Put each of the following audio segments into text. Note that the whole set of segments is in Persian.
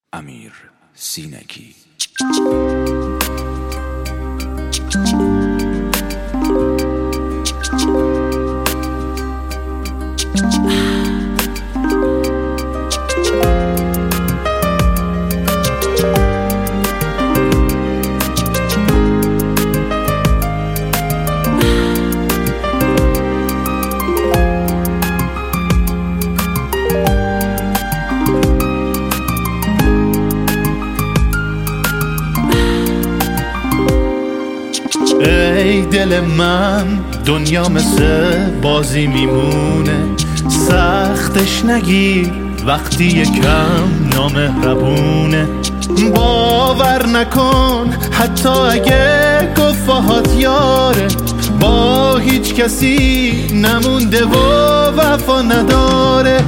امیر سینگی. ای دل من، دنیا مثل بازی میمونه، سختش نگیر وقتی یکم نامهربونه. باور نکن حتی اگه گفاهات یاره، با هیچ کسی نمونده و وفا نداره.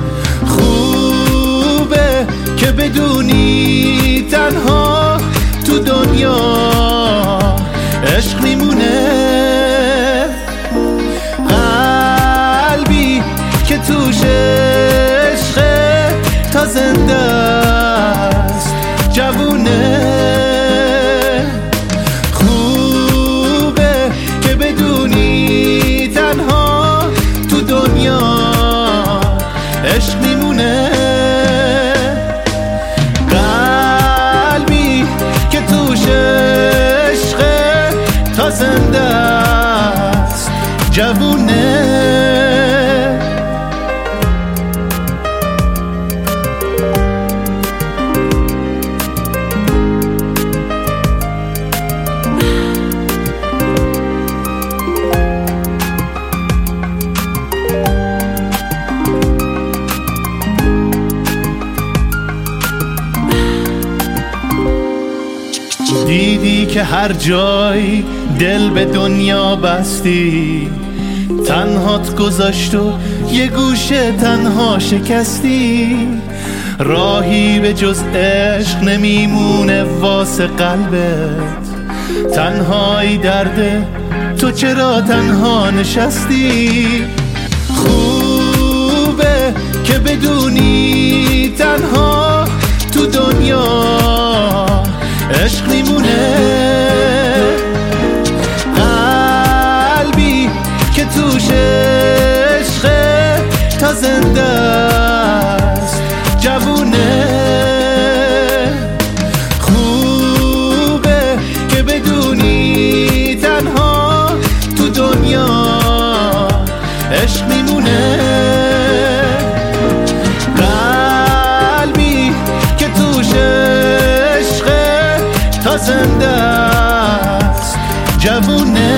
خوبه که بدونی تنها تو دنیا عشق میمونه. قلبی که توش عشقه تا زنده است جوونه. خوبه که بدونی تنها تو دنیا عشق میمونه. قلبی که توش تا زنده است جوونه. دیدی که هر جای دل به دنیا بستی، تنهات گذاشت و یه گوشه تنها شکستی. راهی به جز عشق نمیمونه واسه قلبت، تنهایی درده تو چرا تنها نشستی. خوبه که بدونی تنها تو دنیا عشق میمونه. قلبی که توش عشقه تا زنده است جوونه. خوبه که بدونی تنها تو دنیا عشق میمونه. قلبی که توش عشقه تا زنده است جوونه.